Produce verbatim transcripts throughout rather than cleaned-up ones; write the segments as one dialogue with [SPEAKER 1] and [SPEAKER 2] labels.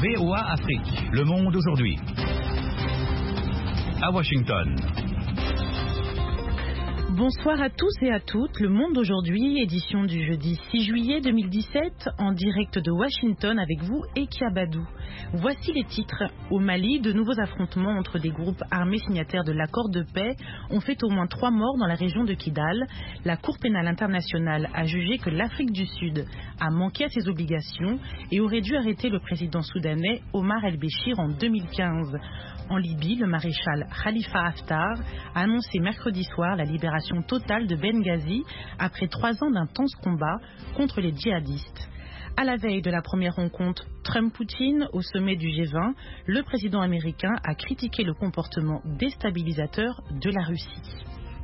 [SPEAKER 1] V O A Afrique, le monde aujourd'hui. À Washington.
[SPEAKER 2] Bonsoir à tous et à toutes, le monde aujourd'hui, édition du jeudi six juillet deux mille dix-sept, en direct de Washington avec vous, Ekia Badou. Voici les titres. Au Mali, de nouveaux affrontements entre des groupes armés signataires de l'accord de paix ont fait au moins trois morts dans la région de Kidal. La Cour pénale internationale a jugé que l'Afrique du Sud a manqué à ses obligations et aurait dû arrêter le président soudanais Omar el-Béchir en deux mille quinze. En Libye, le maréchal Khalifa Haftar a annoncé mercredi soir la libération totale de Benghazi après trois ans d'intenses combats contre les djihadistes. À la veille de la première rencontre Trump-Poutine au sommet du G vingt, le président américain a critiqué le comportement déstabilisateur de la Russie.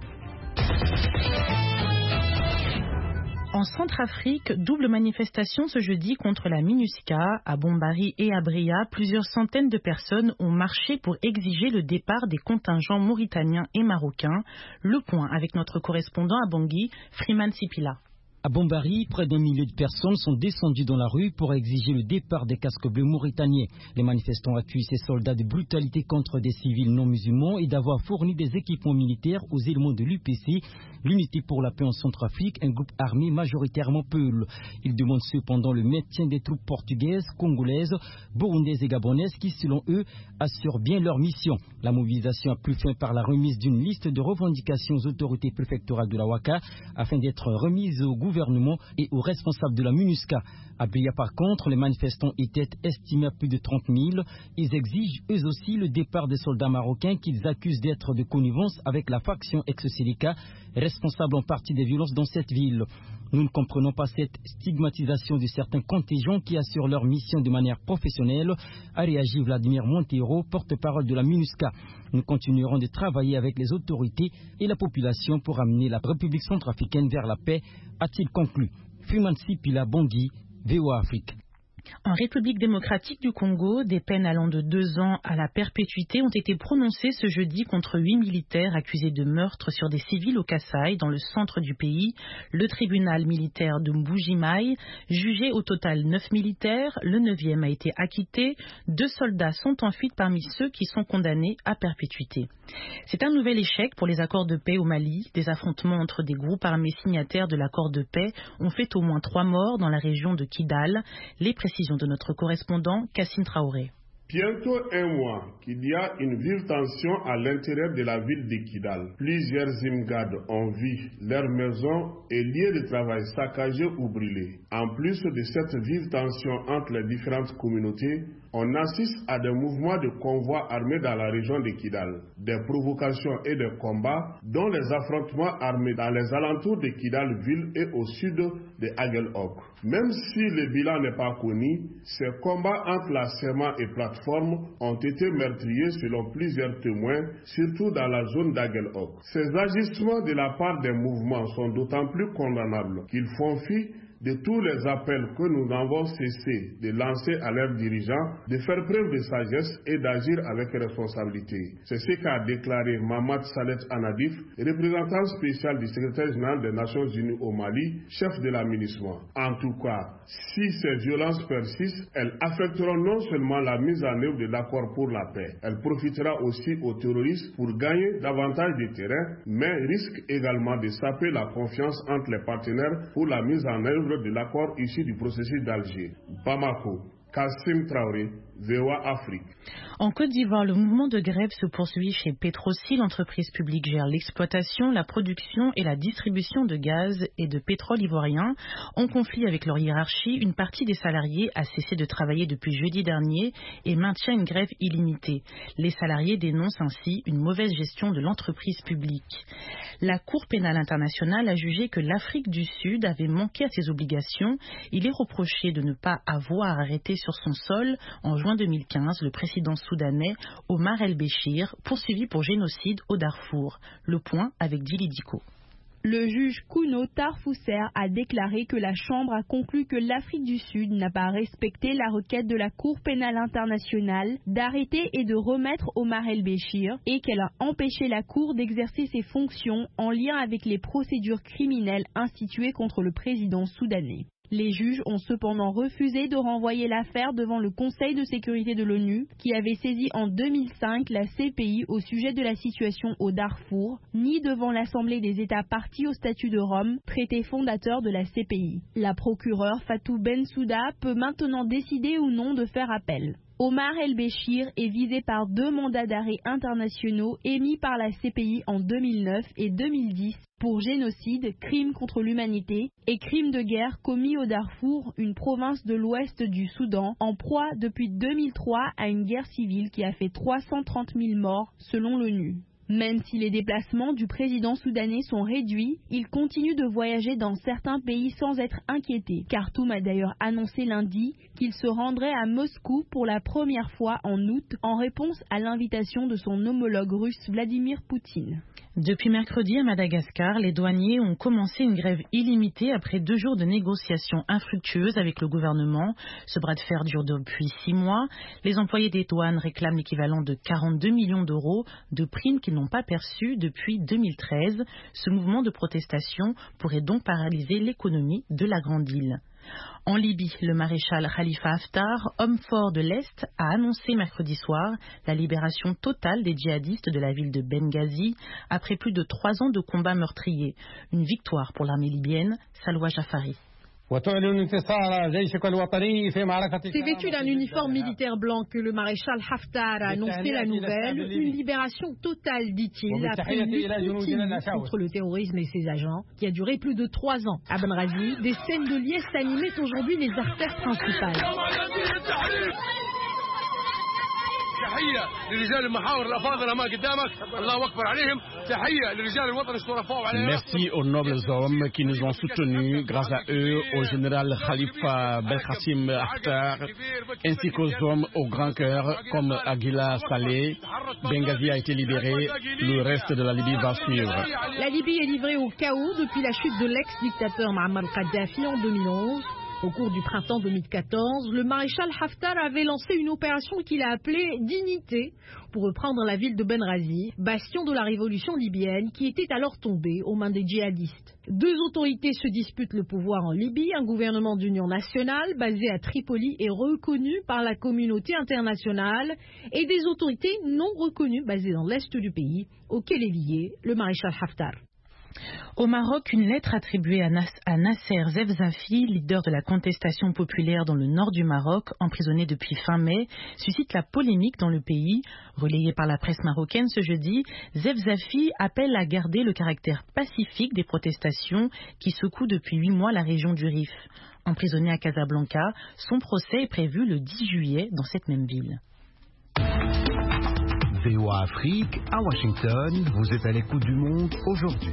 [SPEAKER 2] En Centrafrique, double manifestation ce jeudi contre la MINUSCA. À Bombari et à Bria, plusieurs centaines de personnes ont marché pour exiger le départ des contingents mauritaniens et marocains. Le point avec notre correspondant à Bangui, Freeman Sipila.
[SPEAKER 3] À Bombari, près d'un millier de personnes sont descendues dans la rue pour exiger le départ des casques bleus mauritaniens. Les manifestants accusent ces soldats de brutalité contre des civils non musulmans et d'avoir fourni des équipements militaires aux éléments de l'U P C, l'Unité pour la paix en Centrafrique, un groupe armé majoritairement peul. Ils demandent cependant le maintien des troupes portugaises, congolaises, burundaises et gabonaises qui, selon eux, assurent bien leur mission. La mobilisation a pris fin par la remise d'une liste de revendications aux autorités préfectorales de la Ouaka afin d'être remise au gouvernement et aux responsables de la MINUSCA. À Bria, par contre, les manifestants étaient estimés à plus de trente mille. Ils exigent eux aussi le départ des soldats marocains qu'ils accusent d'être de connivence avec la faction ex-C D K, responsable en partie des violences dans cette ville. Nous ne comprenons pas cette stigmatisation de certains contingents qui assurent leur mission de manière professionnelle, a réagi Vladimir Monteiro, porte-parole de la MINUSCA. Nous continuerons de travailler avec les autorités et la population pour amener la République centrafricaine vers la paix, a-t-il conclu. Freeman Sipila, Bangui, V O A Afrique.
[SPEAKER 2] En République démocratique du Congo, des peines allant de deux ans à la perpétuité ont été prononcées ce jeudi contre huit militaires accusés de meurtre sur des civils au Kasaï, dans le centre du pays. Le tribunal militaire de Mbuji-Mayi jugeait au total neuf militaires. Le neuvième a été acquitté. Deux soldats sont en fuite parmi ceux qui sont condamnés à perpétuité. C'est un nouvel échec pour les accords de paix au Mali. Des affrontements entre des groupes armés signataires de l'accord de paix ont fait au moins trois morts dans la région de Kidal. Les précisions de notre correspondant Kassim Traoré.
[SPEAKER 4] Bientôt un mois qu'il y a une vive tension à l'intérieur de la ville de Kidal. Plusieurs Zimgad ont vu leurs maisons et lieux de travail saccagés ou brûlés. En plus de cette vive tension entre les différentes communautés, on assiste à des mouvements de convois armés dans la région de Kidal, des provocations et des combats, dont les affrontements armés dans les alentours de Kidal-Ville et au sud de Aguelhok. Même si le bilan n'est pas connu, ces combats entre la S E M A et plateforme ont été meurtriers selon plusieurs témoins, surtout dans la zone d'Aguelhok. Ces agissements de la part des mouvements sont d'autant plus condamnables qu'ils font fi de tous les appels que nous avons cessé de lancer à leurs dirigeants, de faire preuve de sagesse et d'agir avec responsabilité. C'est ce qu'a déclaré Mamad Salet Anadif, représentant spécial du secrétaire général des Nations Unies au Mali, chef de la MINUSMA. En tout cas, si ces violences persistent, elles affecteront non seulement la mise en œuvre de l'accord pour la paix, elle profitera aussi aux terroristes pour gagner davantage de terrain, mais risque également de saper la confiance entre les partenaires pour la mise en œuvre de l'accord issu du processus d'Alger. Bamako, Kassim Traoré, V O A Afrique.
[SPEAKER 2] En Côte d'Ivoire, le mouvement de grève se poursuit chez Petroci. L'entreprise publique gère l'exploitation, la production et la distribution de gaz et de pétrole ivoirien. En conflit avec leur hiérarchie, une partie des salariés a cessé de travailler depuis jeudi dernier et maintient une grève illimitée. Les salariés dénoncent ainsi une mauvaise gestion de l'entreprise publique. La Cour pénale internationale a jugé que l'Afrique du Sud avait manqué à ses obligations. Il est reproché de ne pas avoir arrêté sur son sol en juin deux mille quinze le président soudanais Omar el-Béchir, poursuivi pour génocide au Darfour. Le point avec Dili Diko.
[SPEAKER 5] Le juge Kuno Tarfousser a déclaré que la Chambre a conclu que l'Afrique du Sud n'a pas respecté la requête de la Cour pénale internationale d'arrêter et de remettre Omar el-Béchir et qu'elle a empêché la Cour d'exercer ses fonctions en lien avec les procédures criminelles instituées contre le président soudanais. Les juges ont cependant refusé de renvoyer l'affaire devant le Conseil de sécurité de l'ONU, qui avait saisi en deux mille cinq la C P I au sujet de la situation au Darfour, ni devant l'Assemblée des États partis au statut de Rome, traité fondateur de la C P I. La procureure Fatou Bensouda peut maintenant décider ou non de faire appel. Omar El-Béchir est visé par deux mandats d'arrêt internationaux émis par la C P I en deux mille neuf et deux mille dix pour génocide, crimes contre l'humanité et crimes de guerre commis au Darfour, une province de l'ouest du Soudan, en proie depuis deux mille trois à une guerre civile qui a fait trois cent trente mille morts selon l'ONU. Même si les déplacements du président soudanais sont réduits, il continue de voyager dans certains pays sans être inquiété. Khartoum a d'ailleurs annoncé lundi qu'il se rendrait à Moscou pour la première fois en août en réponse à l'invitation de son homologue russe Vladimir Poutine.
[SPEAKER 2] Depuis mercredi à Madagascar, les douaniers ont commencé une grève illimitée après deux jours de négociations infructueuses avec le gouvernement. Ce bras de fer dure depuis six mois. Les employés des douanes réclament l'équivalent de quarante-deux millions d'euros de primes qu'ils n'ont pas perçues depuis deux mille treize. Ce mouvement de protestation pourrait donc paralyser l'économie de la Grande Île. En Libye, le maréchal Khalifa Haftar, homme fort de l'Est, a annoncé mercredi soir la libération totale des djihadistes de la ville de Benghazi après plus de trois ans de combats meurtriers. Une victoire pour l'armée libyenne. Salwa Jafari.
[SPEAKER 6] C'est vêtu d'un uniforme militaire blanc que le maréchal Haftar a annoncé la nouvelle, une libération totale, dit-il, après une lutte continue contre le terrorisme et ses agents, qui a duré plus de trois ans. À Benghazi, des scènes de liesse animaient aujourd'hui les artères principales.
[SPEAKER 7] Merci aux nobles hommes qui nous ont soutenus. Grâce à eux, au général Khalifa Belkacem Haftar, ainsi qu'aux hommes au grand cœur comme Aguila Saleh, Benghazi a été libéré. Le reste de la Libye va suivre.
[SPEAKER 6] La Libye est livrée au chaos depuis la chute de l'ex-dictateur Muammar Kadhafi en deux mille onze. Au cours du printemps deux mille quatorze, le maréchal Haftar avait lancé une opération qu'il a appelée Dignité pour reprendre la ville de Benghazi, bastion de la révolution libyenne qui était alors tombée aux mains des djihadistes. Deux autorités se disputent le pouvoir en Libye. Un gouvernement d'union nationale basé à Tripoli et reconnu par la communauté internationale et des autorités non reconnues basées dans l'est du pays, auquel est lié le maréchal Haftar.
[SPEAKER 2] Au Maroc, une lettre attribuée à, Nas- à Nasser Zefzafi, leader de la contestation populaire dans le nord du Maroc, emprisonné depuis fin mai, suscite la polémique dans le pays. Relayée par la presse marocaine ce jeudi, Zefzafi appelle à garder le caractère pacifique des protestations qui secouent depuis huit mois la région du Rif. Emprisonné à Casablanca, son procès est prévu le dix juillet dans cette même ville.
[SPEAKER 1] V O A Afrique, à Washington, vous êtes à l'écoute du monde aujourd'hui.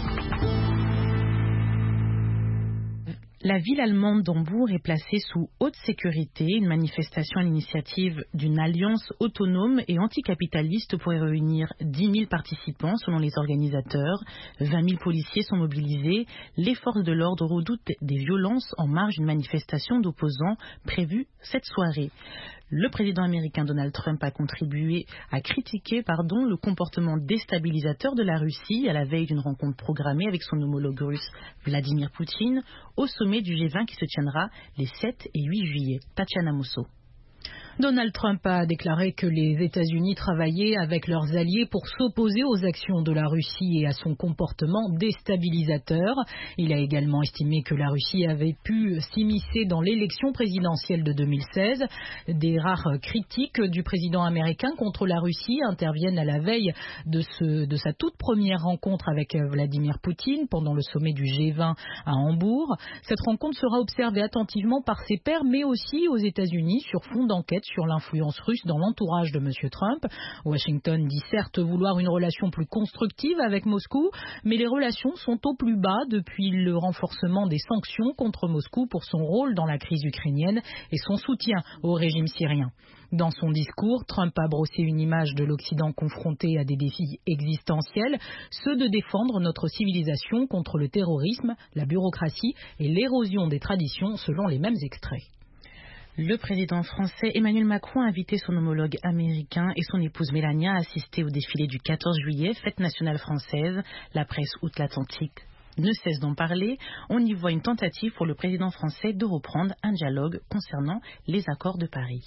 [SPEAKER 2] La ville allemande d'Hambourg est placée sous haute sécurité. Une manifestation à l'initiative d'une alliance autonome et anticapitaliste pourrait réunir dix mille participants selon les organisateurs. vingt mille policiers sont mobilisés. Les forces de l'ordre redoutent des violences en marge d'une manifestation d'opposants prévue cette soirée. Le président américain Donald Trump a contribué à critiquer pardon, le comportement déstabilisateur de la Russie à la veille d'une rencontre programmée avec son homologue russe Vladimir Poutine au sommet du G vingt qui se tiendra les sept et huit juillet. Tatiana Mosso.
[SPEAKER 6] Donald Trump a déclaré que les États-Unis travaillaient avec leurs alliés pour s'opposer aux actions de la Russie et à son comportement déstabilisateur. Il a également estimé que la Russie avait pu s'immiscer dans l'élection présidentielle de deux mille seize. Des rares critiques du président américain contre la Russie interviennent à la veille de, ce, de sa toute première rencontre avec Vladimir Poutine pendant le sommet du G vingt à Hambourg. Cette rencontre sera observée attentivement par ses pairs, mais aussi aux États-Unis sur fond d'enquête sur l'influence russe dans l'entourage de M. Trump. Washington dit certes vouloir une relation plus constructive avec Moscou, mais les relations sont au plus bas depuis le renforcement des sanctions contre Moscou pour son rôle dans la crise ukrainienne et son soutien au régime syrien. Dans son discours, Trump a brossé une image de l'Occident confronté à des défis existentiels, ceux de défendre notre civilisation contre le terrorisme, la bureaucratie et l'érosion des traditions selon les mêmes extraits.
[SPEAKER 2] Le président français Emmanuel Macron a invité son homologue américain et son épouse Mélania à assister au défilé du quatorze juillet, fête nationale française. La presse outre-Atlantique ne cesse d'en parler. On y voit une tentative pour le président français de reprendre un dialogue concernant les accords de Paris.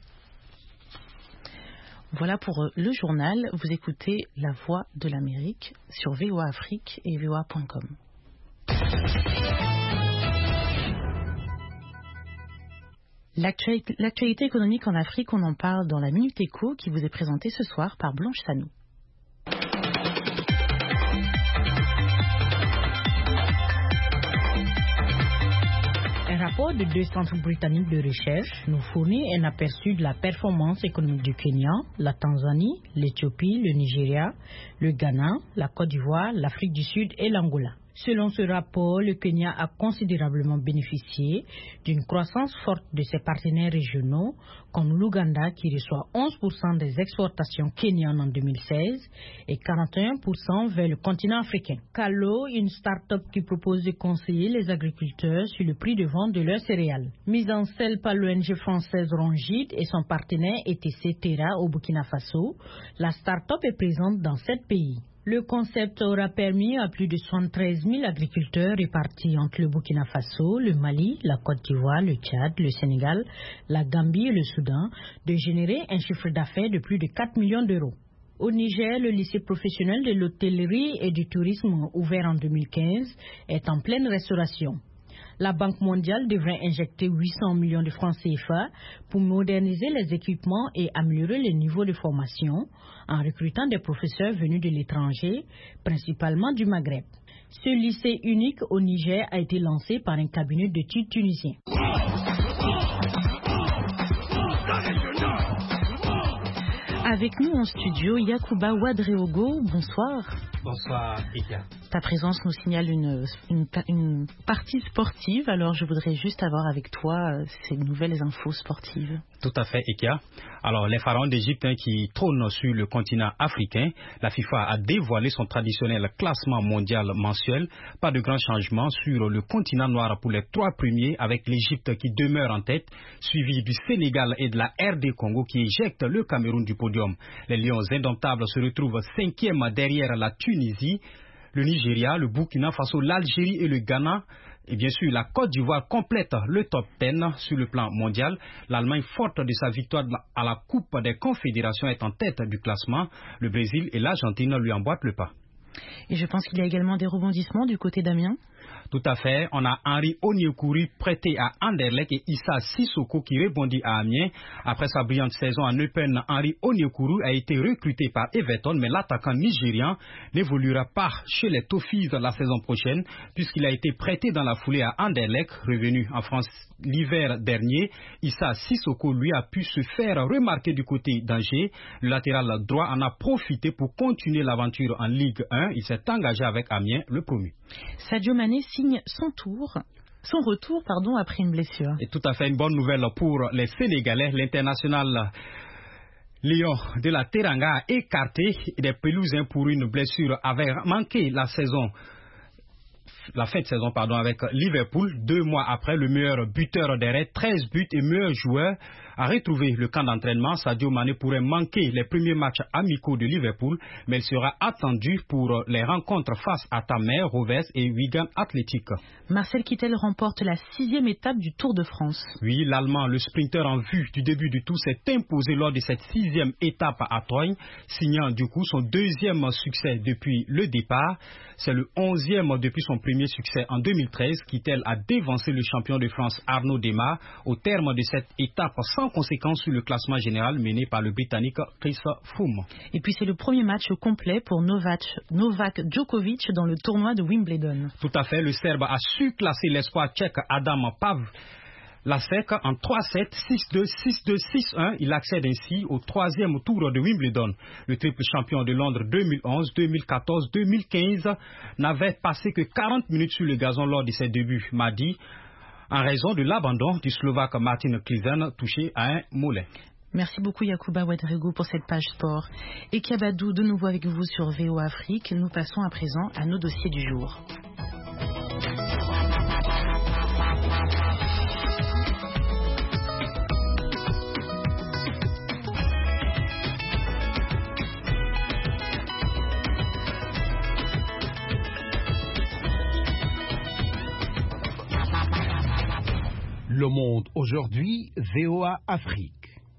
[SPEAKER 2] Voilà pour le journal. Vous écoutez La Voix de l'Amérique sur V O A Afrique et V O A point com. L'actualité économique en Afrique, on en parle dans la Minute Éco qui vous est présentée ce soir par Blanche Sanou.
[SPEAKER 8] Un rapport de deux centres britanniques de recherche nous fournit un aperçu de la performance économique du Kenya, la Tanzanie, l'Éthiopie, le Nigeria, le Ghana, la Côte d'Ivoire, l'Afrique du Sud et l'Angola. Selon ce rapport, le Kenya a considérablement bénéficié d'une croissance forte de ses partenaires régionaux, comme l'Ouganda qui reçoit onze pour cent des exportations kenyanes en deux mille seize et quarante et un pour cent vers le continent africain. Kalo, une start-up qui propose de conseiller les agriculteurs sur le prix de vente de leurs céréales. Mise en scène par l'O N G française Rongide et son partenaire E T C Terra au Burkina Faso, la start-up est présente dans sept pays. Le concept aura permis à plus de soixante-treize mille agriculteurs répartis entre le Burkina Faso, le Mali, la Côte d'Ivoire, le Tchad, le Sénégal, la Gambie et le Soudan de générer un chiffre d'affaires de plus de quatre millions d'euros. Au Niger, le lycée professionnel de l'hôtellerie et du tourisme ouvert en deux mille quinze est en pleine restauration. La Banque mondiale devrait injecter huit cents millions de francs C F A pour moderniser les équipements et améliorer le niveau de formation en recrutant des professeurs venus de l'étranger, principalement du Maghreb. Ce lycée unique au Niger a été lancé par un cabinet d'études tunisien.
[SPEAKER 2] Avec nous en studio, Yacouba Ouadréogo, bonsoir.
[SPEAKER 9] Bonsoir, Ika.
[SPEAKER 2] Ta présence nous signale une, une, une partie sportive, alors je voudrais juste avoir avec toi euh, ces nouvelles infos sportives.
[SPEAKER 9] Tout à fait, Ika. Alors, les pharaons d'Égypte hein, qui trônent sur le continent africain, la FIFA a dévoilé son traditionnel classement mondial mensuel. Pas de grands changements sur le continent noir pour les trois premiers, avec l'Égypte qui demeure en tête, suivi du Sénégal et de la R D Congo qui éjectent le Cameroun du podium. Les Lions indomptables se retrouvent cinquième derrière la Tunisie, le Nigeria, le Burkina Faso, l'Algérie et le Ghana. Et bien sûr, la Côte d'Ivoire complète le top dix sur le plan mondial. L'Allemagne, forte de sa victoire à la Coupe des Confédérations, est en tête du classement. Le Brésil et l'Argentine lui emboîtent le pas.
[SPEAKER 2] Et je pense qu'il y a également des rebondissements du côté d'Amiens.
[SPEAKER 9] Tout à fait. On a Henri Onyekuru prêté à Anderlecht et Issa Sissoko qui rebondit à Amiens. Après sa brillante saison en Eupen, Henri Onyekuru a été recruté par Everton, mais l'attaquant nigérian n'évoluera pas chez les Toffees la saison prochaine puisqu'il a été prêté dans la foulée à Anderlecht, revenu en France l'hiver dernier. Issa Sissoko, lui, a pu se faire remarquer du côté d'Angers. Le latéral droit en a profité pour continuer l'aventure en Ligue un. Il s'est engagé avec Amiens, le promu.
[SPEAKER 2] Sadio Mané signe son tour. Son retour, pardon, après une blessure.
[SPEAKER 9] Et tout à fait une bonne nouvelle pour les Sénégalais. L'international Lion de la Teranga a écarté des Pelousiens pour une blessure, avait manqué la saison. La fin de saison pardon, avec Liverpool. Deux mois après, le meilleur buteur des Reds, treize buts et meilleur joueur, a retrouvé le camp d'entraînement. Sadio Mané pourrait manquer les premiers matchs amicaux de Liverpool, mais il sera attendu pour les rencontres face à Tamer, Rovers et Wigan Athletic.
[SPEAKER 2] Marcel Kittel remporte la sixième étape du Tour de France.
[SPEAKER 9] Oui, l'Allemand, le sprinter en vue du début du Tour, s'est imposé lors de cette sixième étape à Troyes, signant du coup son deuxième succès depuis le départ. C'est le onzième depuis son premier succès en deux mille treize. Kittel a dévancé le champion de France Arnaud Démare au terme de cette étape sans conséquence sur le classement général mené par le Britannique Chris Froome.
[SPEAKER 2] Et puis c'est le premier match complet pour Novak, Novak Djokovic dans le tournoi de Wimbledon.
[SPEAKER 9] Tout à fait, le Serbe a su classer l'espoir tchèque Adam Pavlasek en trois sept, six deux, six deux, six un. Il accède ainsi au troisième tour de Wimbledon. Le triple champion de Londres deux mille onze, deux mille quatorze, deux mille quinze n'avait passé que quarante minutes sur le gazon lors de ses débuts mardi, en raison de l'abandon du Slovaque Martin Klizen touché à un mollet.
[SPEAKER 2] Merci beaucoup Yacouba Ouadréogo pour cette page sport. Et Kiabadou, de nouveau avec vous sur V O A Afrique. Nous passons à présent à nos dossiers du jour.
[SPEAKER 1] Le Monde aujourd'hui, V O A Afrique.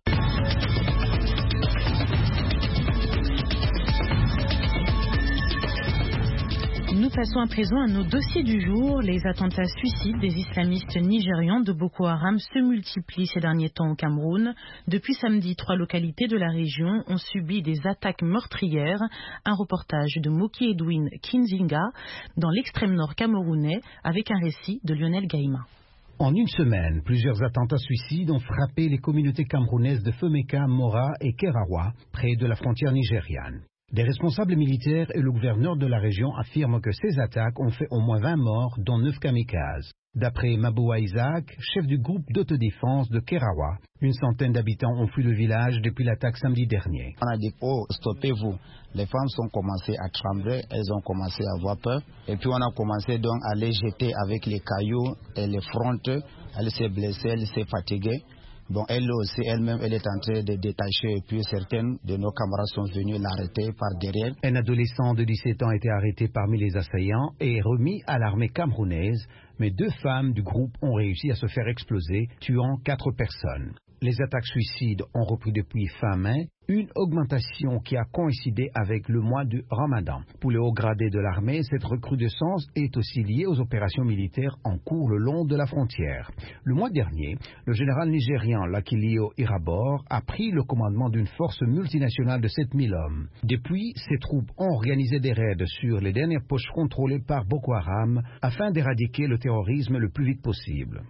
[SPEAKER 2] Nous passons à présent à nos dossiers du jour. Les attentats suicides des islamistes nigérians de Boko Haram se multiplient ces derniers temps au Cameroun. Depuis samedi, trois localités de la région ont subi des attaques meurtrières. Un reportage de Moki Edwin Kinzinga dans l'extrême nord camerounais avec un récit de Lionel Gaïma.
[SPEAKER 10] En une semaine, plusieurs attentats suicides ont frappé les communautés camerounaises de Femeka, Mora et Kerawa, près de la frontière nigériane. Des responsables militaires et le gouverneur de la région affirment que ces attaques ont fait au moins vingt morts, dont neuf kamikazes. D'après Maboua Isaac, chef du groupe d'autodéfense de Kerawa, une centaine d'habitants ont fui le village depuis l'attaque samedi dernier.
[SPEAKER 11] On a dit, oh, stoppez-vous. Les femmes ont commencé à trembler, elles ont commencé à avoir peur. Et puis on a commencé donc à les jeter avec les cailloux et les frontes. Elle s'est blessée, elle s'est fatiguée. Bon, elle aussi, elle-même, elle est en train de détacher et puis certaines de nos camarades sont venus l'arrêter par derrière.
[SPEAKER 10] Un adolescent de dix-sept ans a été arrêté parmi les assaillants et remis à l'armée camerounaise, mais deux femmes du groupe ont réussi à se faire exploser, tuant quatre personnes. Les attaques suicides ont repris depuis fin mai, une augmentation qui a coïncidé avec le mois du Ramadan. Pour les hauts gradés de l'armée, cette recrudescence est aussi liée aux opérations militaires en cours le long de la frontière. Le mois dernier, le général nigérian Lakilio Irabor a pris le commandement d'une force multinationale de sept mille hommes. Depuis, ces troupes ont organisé des raids sur les dernières poches contrôlées par Boko Haram afin d'éradiquer le terrorisme le plus vite possible.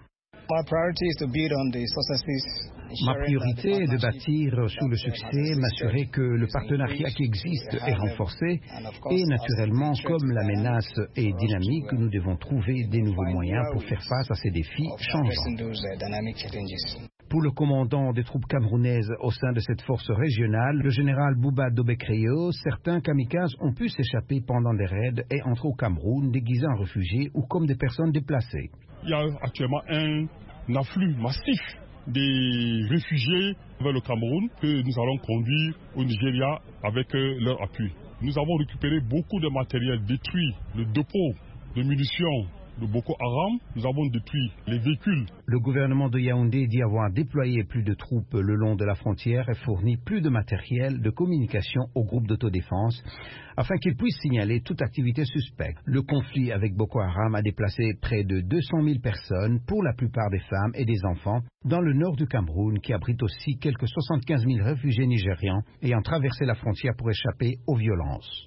[SPEAKER 10] Ma priorité est de bâtir sur le succès, m'assurer que le partenariat qui existe est renforcé et naturellement, comme la menace est dynamique, nous devons trouver des nouveaux moyens pour faire face à ces défis changeants. Pour le commandant des troupes camerounaises au sein de cette force régionale, le général Bouba Dobekreyo, certains kamikazes ont pu s'échapper pendant des raids et entrer au Cameroun déguisés en réfugiés ou comme des personnes déplacées.
[SPEAKER 12] Il y a actuellement un afflux massif des réfugiés vers le Cameroun que nous allons conduire au Nigeria avec leur appui. Nous avons récupéré beaucoup de matériel détruit, le dépôt de munitions de Boko Haram, nous avons détruit les véhicules.
[SPEAKER 10] Le gouvernement de Yaoundé dit avoir déployé plus de troupes le long de la frontière et fourni plus de matériel de communication au groupe d'autodéfense afin qu'ils puissent signaler toute activité suspecte. Le conflit avec Boko Haram a déplacé près de deux cent mille personnes, pour la plupart des femmes et des enfants, dans le nord du Cameroun qui abrite aussi quelques soixante-quinze mille réfugiés nigérians ayant traversé la frontière pour échapper aux violences.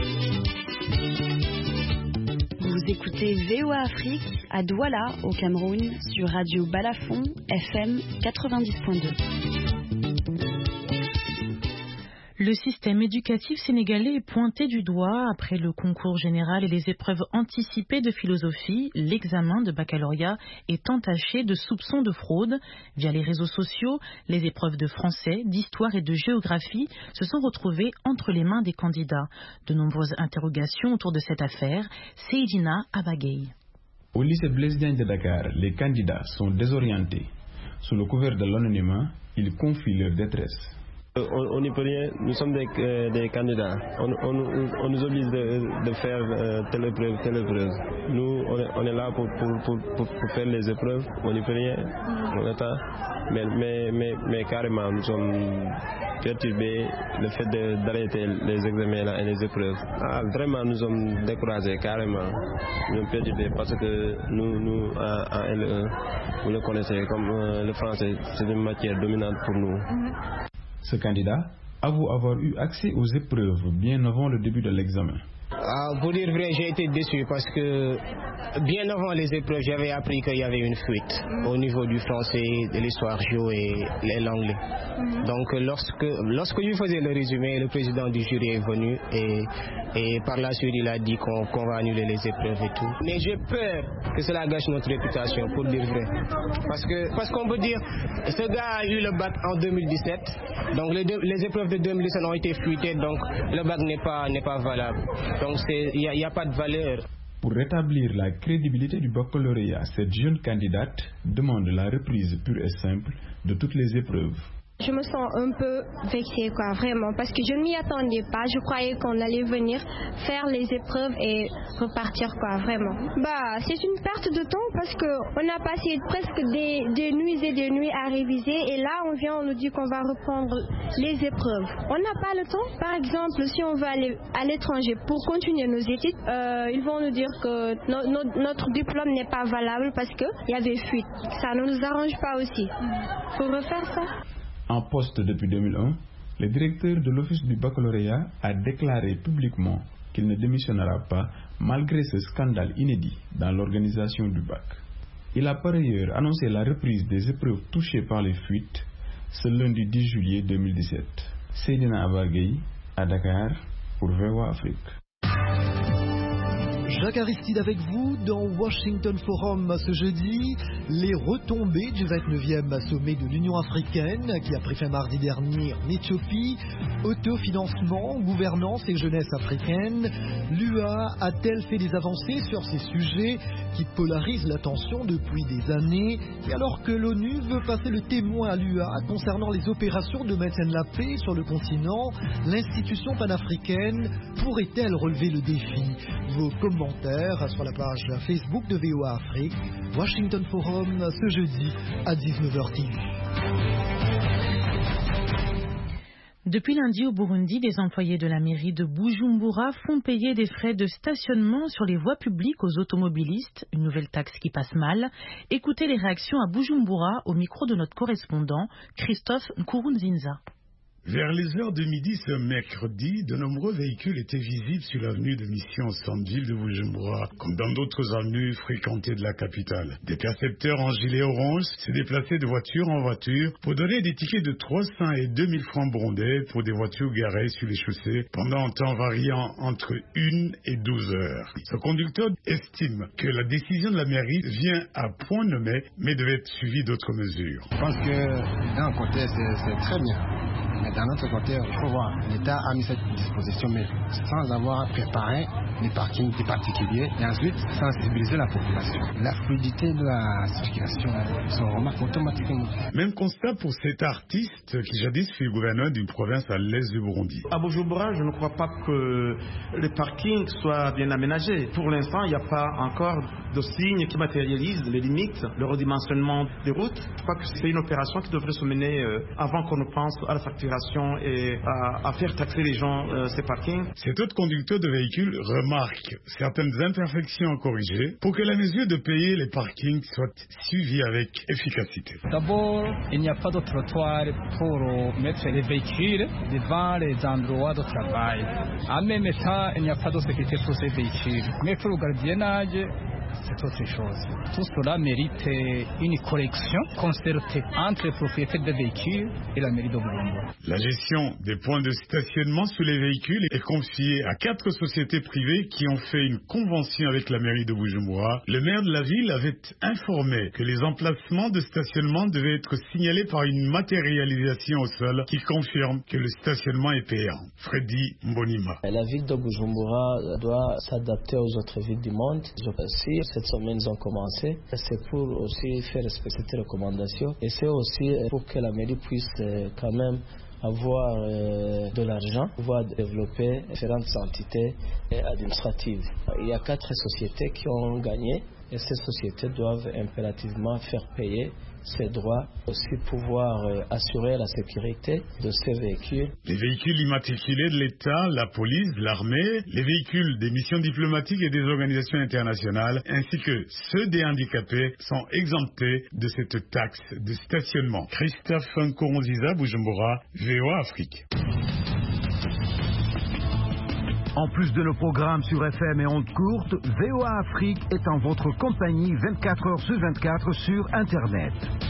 [SPEAKER 13] Vous écoutez V O A Afrique à Douala, au Cameroun, sur Radio Balafon, F M quatre-vingt-dix point deux.
[SPEAKER 2] Le système éducatif sénégalais est pointé du doigt après le concours général et les épreuves anticipées de philosophie. L'examen de baccalauréat est entaché de soupçons de fraude. Via les réseaux sociaux, les épreuves de français, d'histoire et de géographie se sont retrouvées entre les mains des candidats. De nombreuses interrogations autour de cette affaire. Seydina Abagay.
[SPEAKER 14] Au lycée Blaise Diagne de Dakar, les candidats sont désorientés. Sous le couvert de l'anonymat, ils confient leur détresse.
[SPEAKER 15] On n'y peut rien, nous sommes des, euh, des candidats. On, on, on nous oblige de, de faire euh, telle épreuve, telle épreuve. Nous, on est, on est là pour, pour, pour, pour, pour faire les épreuves, on n'y peut rien. On attend. Mais, mais, mais, mais carrément, nous sommes perturbés le fait d'arrêter les examens là et les épreuves. Ah, vraiment, nous sommes découragés, carrément. Nous sommes perturbés parce que nous, nous à, à L E, vous le connaissez, comme euh, le français, c'est une matière dominante pour nous. Mm-hmm.
[SPEAKER 14] Ce candidat avoue avoir eu accès aux épreuves bien avant le début de l'examen.
[SPEAKER 16] Ah, pour dire vrai, j'ai été déçu parce que bien avant les épreuves, j'avais appris qu'il y avait une fuite mmh. au niveau du français, de l'histoire géo et, et l'anglais. Mmh. Donc lorsque, lorsque je faisais le résumé, le président du jury est venu et, et par la suite il a dit qu'on qu'on va annuler les épreuves et tout. Mais j'ai peur que cela gâche notre réputation, pour dire vrai. Parce que parce qu'on peut dire, ce gars a eu le bac en deux mille dix-sept, donc les, deux, les épreuves de deux mille dix-sept ont été fuitées, donc le bac n'est pas, n'est pas valable. Donc il n'y a, a pas de valeur.
[SPEAKER 14] Pour rétablir la crédibilité du baccalauréat, cette jeune candidate demande la reprise pure et simple de toutes les épreuves.
[SPEAKER 17] Je me sens un peu vexée, quoi, vraiment, parce que je ne m'y attendais pas. Je croyais qu'on allait venir faire les épreuves et repartir, quoi, vraiment. Bah, c'est une perte de temps parce qu'on a passé presque des, des nuits et des nuits à réviser et là, on vient, on nous dit qu'on va reprendre les épreuves. On n'a pas le temps. Par exemple, si on veut aller à l'étranger pour continuer nos études, euh, ils vont nous dire que no, no, notre diplôme n'est pas valable parce qu'il y avait fuite. Ça ne nous arrange pas aussi. Il faut refaire ça.
[SPEAKER 14] En poste depuis deux mille un, le directeur de l'Office du baccalauréat a déclaré publiquement qu'il ne démissionnera pas malgré ce scandale inédit dans l'organisation du bac. Il a par ailleurs annoncé la reprise des épreuves touchées par les fuites ce lundi dix juillet deux mille dix-sept. Seydina Abagay à Dakar pour V O A Afrique.
[SPEAKER 18] Jacques Aristide avec vous dans Washington Forum ce jeudi. Les retombées du vingt-neuvième sommet de l'Union africaine qui a pris fin mardi dernier en Éthiopie. Autofinancement, gouvernance et jeunesse africaine. L'U A a-t-elle fait des avancées sur ces sujets qui polarisent l'attention depuis des années? Et alors que l'ONU veut passer le témoin à l'U A concernant les opérations de maintien de la paix sur le continent, l'institution panafricaine pourrait-elle relever le défi? Vos commentaires sur la page Facebook de V O A Afrique, Washington Forum ce jeudi à dix-neuf heures trente.
[SPEAKER 2] Depuis lundi au Burundi, des employés de la mairie de Bujumbura font payer des frais de stationnement sur les voies publiques aux automobilistes, une nouvelle taxe qui passe mal. Écoutez les réactions à Bujumbura au micro de notre correspondant Christophe Nkurunziza.
[SPEAKER 19] Vers les heures de midi ce mercredi, de nombreux véhicules étaient visibles sur l'avenue de Mission Centre-Ville de Bujumbura, comme dans d'autres avenues fréquentées de la capitale. Des percepteurs en gilet orange se déplaçaient de voiture en voiture pour donner des tickets de trois cents et deux mille francs burundais pour des voitures garées sur les chaussées pendant un temps variant entre une et douze heures. Ce conducteur estime que la décision de la mairie vient à point nommé, mais devait être suivie d'autres mesures.
[SPEAKER 20] Je pense que d'un côté, c'est, c'est très bien. Mais d'un autre côté, il faut voir, l'État a mis cette disposition, mais sans avoir préparé les parkings des particuliers et ensuite sensibiliser la population. La fluidité de la circulation se remarque automatiquement.
[SPEAKER 19] Même constat pour cet artiste qui jadis fut gouverneur d'une province à l'est du Burundi.
[SPEAKER 21] À Bujumbura, je ne crois pas que les parkings soient bien aménagés. Pour l'instant, il n'y a pas encore de signes qui matérialisent les limites, le redimensionnement des routes. Je crois que c'est une opération qui devrait se mener avant qu'on ne pense à la facturation et à, à faire taxer les gens euh, ces parkings.
[SPEAKER 19] Cet autre conducteur de véhicule remarque certaines imperfections à corriger pour que la mesure de payer les parkings soit suivie avec efficacité.
[SPEAKER 22] D'abord, il n'y a pas de trottoir pour mettre les véhicules devant les endroits de travail. En même temps, il n'y a pas de sécurité pour ces véhicules. Mais pour le gardiennage, c'est autre chose. Tout cela mérite une correction concertée entre les propriétaires des véhicules et la mairie de Bujumbura.
[SPEAKER 19] La gestion des points de stationnement sur les véhicules est confiée à quatre sociétés privées qui ont fait une convention avec la mairie de Bujumbura. Le maire de la ville avait informé que les emplacements de stationnement devaient être signalés par une matérialisation au sol qui confirme que le stationnement est payant. Freddy Mbonima.
[SPEAKER 23] La ville de Bujumbura doit s'adapter aux autres villes du monde. Si cette semaine ils ont commencé, c'est pour aussi faire respecter cette recommandation et c'est aussi pour que la mairie puisse quand même avoir euh, de l'argent, pouvoir développer différentes entités administratives. Il y a quatre sociétés qui ont gagné et ces sociétés doivent impérativement faire payer ces droits, aussi pouvoir euh, assurer la sécurité de ces véhicules.
[SPEAKER 19] Les véhicules immatriculés de l'État, la police, l'armée, les véhicules des missions diplomatiques et des organisations internationales, ainsi que ceux des handicapés sont exemptés de cette taxe de stationnement. Christophe Nkurunziza, Bujumbura, V O A Afrique.
[SPEAKER 1] En plus de nos programmes sur F M et ondes courtes, V O A Afrique est en votre compagnie vingt-quatre heures sur vingt-quatre sur Internet.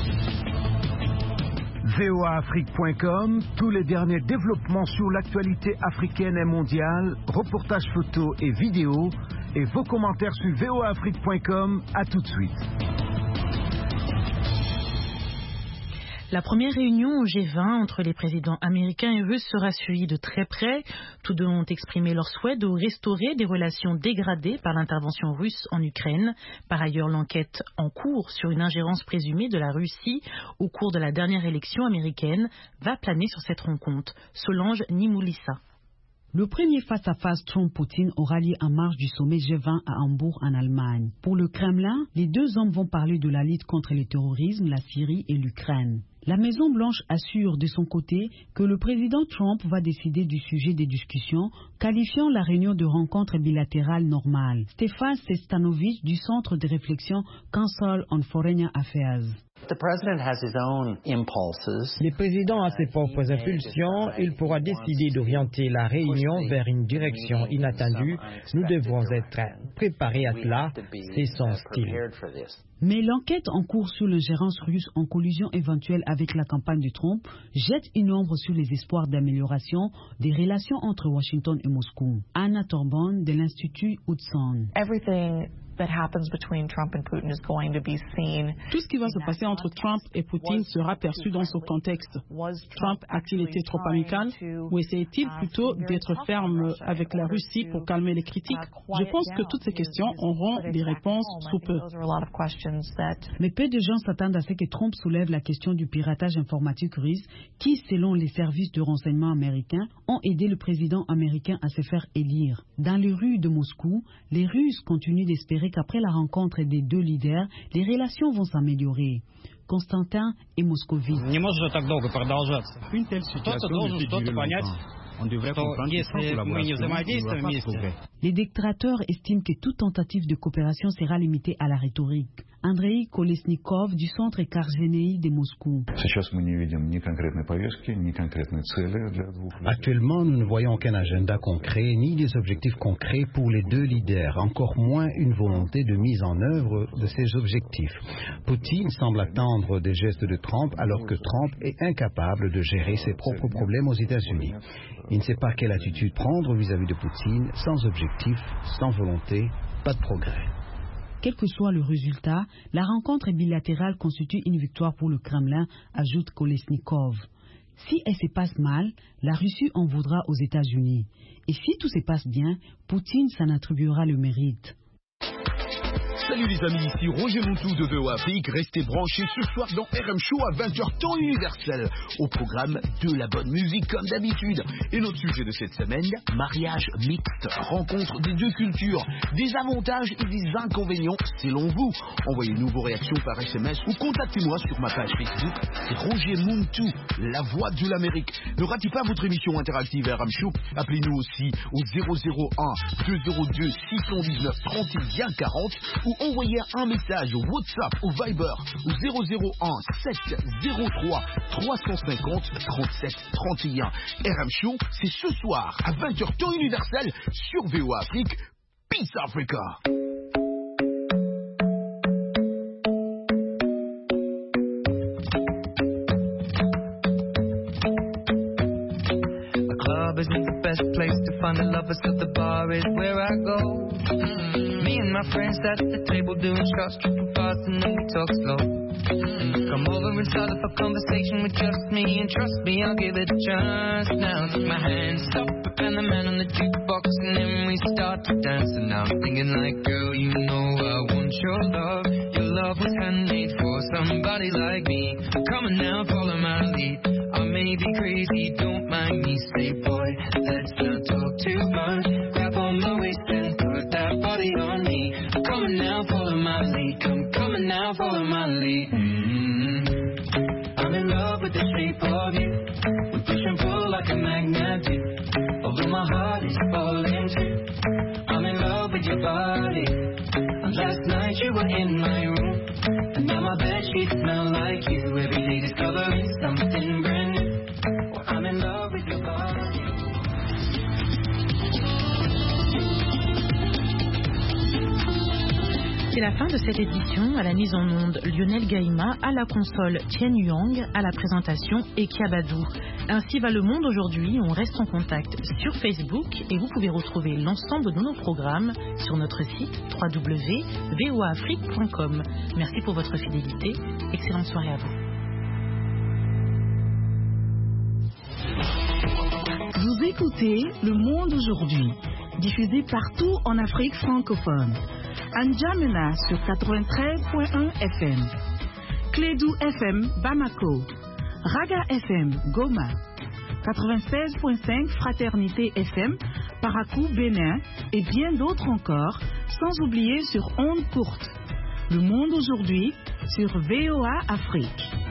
[SPEAKER 1] V O A Afrique point com, tous les derniers développements sur l'actualité africaine et mondiale, reportages photos et vidéos, et vos commentaires sur V O A Afrique point com. À tout de suite.
[SPEAKER 2] La première réunion au G vingt entre les présidents américains et russes sera suivie de très près. Tous deux ont exprimé leur souhait de restaurer des relations dégradées par l'intervention russe en Ukraine. Par ailleurs, l'enquête en cours sur une ingérence présumée de la Russie au cours de la dernière élection américaine va planer sur cette rencontre. Solange Nimoulissa.
[SPEAKER 3] Le premier face-à-face Trump-Poutine aura lieu en marge du sommet G vingt à Hambourg en Allemagne. Pour le Kremlin, les deux hommes vont parler de la lutte contre le terrorisme, la Syrie et l'Ukraine. La Maison-Blanche assure de son côté que le président Trump va décider du sujet des discussions, qualifiant la réunion de rencontre bilatérale normale. Stefan Sestanovic du Centre de réflexion Council on Foreign Affairs.
[SPEAKER 4] Le président a ses propres impulsions, il pourra décider d'orienter la réunion vers une direction inattendue. Nous devrons être préparés à cela, c'est son style.
[SPEAKER 3] Mais l'enquête en cours sur l'ingérence russe en collusion éventuelle avec la campagne de Trump jette une ombre sur les espoirs d'amélioration des relations entre Washington et Moscou. Anna Torbonne de l'Institut Hudson.
[SPEAKER 5] Tout ce qui va se passer entre Trump et Poutine sera perçu dans ce contexte. Trump a-t-il été trop amical ou essayait-il plutôt d'être ferme avec la Russie pour calmer les critiques? Je pense que toutes ces questions auront des réponses sous peu.
[SPEAKER 3] Mais peu de gens s'attendent à ce que Trump soulève la question du piratage informatique russe qui, selon les services de renseignement américains, ont aidé le président américain à se faire élire. Dans les rues de Moscou, les Russes continuent d'espérer qu'après la rencontre des deux leaders, les relations vont s'améliorer. Constantin et Moscovitch.
[SPEAKER 24] Une telle situation ne peut durer longtemps. On devrait comprendre que sans collaboration, il n'y aura pas de progrès.
[SPEAKER 3] Les dictateurs estiment que toute tentative de coopération sera limitée à la rhétorique. Andrei Kolesnikov du Centre Kargeneï de Moscou.
[SPEAKER 10] Actuellement, nous ne voyons aucun agenda concret ni des objectifs concrets pour les deux leaders, encore moins une volonté de mise en œuvre de ces objectifs. Poutine semble attendre des gestes de Trump alors que Trump est incapable de gérer ses propres problèmes aux États-Unis. Il ne sait pas quelle attitude prendre vis-à-vis de Poutine, sans objectif, sans volonté, pas de progrès.
[SPEAKER 3] Quel que soit le résultat, la rencontre bilatérale constitue une victoire pour le Kremlin, ajoute Kolesnikov. Si elle se passe mal, la Russie en voudra aux États-Unis. Et si tout se passe bien, Poutine s'en attribuera le mérite.
[SPEAKER 25] Salut les amis, ici Roger Montou de V O Afrique. Restez branchés ce soir dans R M Show à vingt heures temps universel. Au programme, de la bonne musique comme d'habitude. Et notre sujet de cette semaine, mariage mixte, rencontre des deux cultures, des avantages et des inconvénients selon vous. Envoyez-nous vos réactions par S M S ou contactez-moi sur ma page Facebook. C'est Roger Montou, la voix de l'Amérique. Ne ratez pas votre émission interactive R M Show. Appelez-nous aussi au zéro zéro un deux zéro deux six un neuf trente et un quarante ou envoyez un message au WhatsApp, au Viber, au zéro zéro un sept zéro trois trois cent cinquante trente-sept trente et un. R M Show, c'est ce soir à vingt heures temps universel sur V O Afrique. Peace Africa.
[SPEAKER 26] The club isn't the best place to find the lovers, so the bar is where I go. Mm-hmm. Me and my friends at the table doing shots, tripping fast, and then we talk slow. Mm-hmm. Come over and start up a conversation with just me, and trust me, I'll give it a chance. Now take my hand, stop, and the man on the jukebox, and then we start to dance. And now I'm thinking like, girl, you know I want your love. Your love was handmade for somebody like me. Come on now, follow my lead. I may be crazy, don't mind me. Say, boy, let's not talk too much. Grab on my waist and put that body on me. Come on now, follow my lead. Come, come on now, follow my lead. Mm-hmm. I'm in love with the shape of you. We push and pull like a magnet do. Although my heart is falling too. I'm in love with your body. And last night you were in my room. And now my bedsheets smell like you. Every day discovering something brand new. Well, I'm in love with your body.
[SPEAKER 2] C'est la fin de cette édition. À la mise en onde, Lionel Gaïma, à la console Tien Yang, à la présentation Ekia Badou. Ainsi va le monde aujourd'hui. On reste en contact sur Facebook et vous pouvez retrouver l'ensemble de nos programmes sur notre site w w w point voa afrique point com. Merci pour votre fidélité. Excellente soirée à vous.
[SPEAKER 6] écoutez Le Monde aujourd'hui, diffusé partout en Afrique francophone. N'Djamena sur quatre-vingt-treize point un F M. Clédou F M Bamako. Raga F M Goma. quatre-vingt-seize point cinq Fraternité F M Parakou Bénin et bien d'autres encore, sans oublier sur ondes courtes. Le Monde aujourd'hui sur V O A Afrique.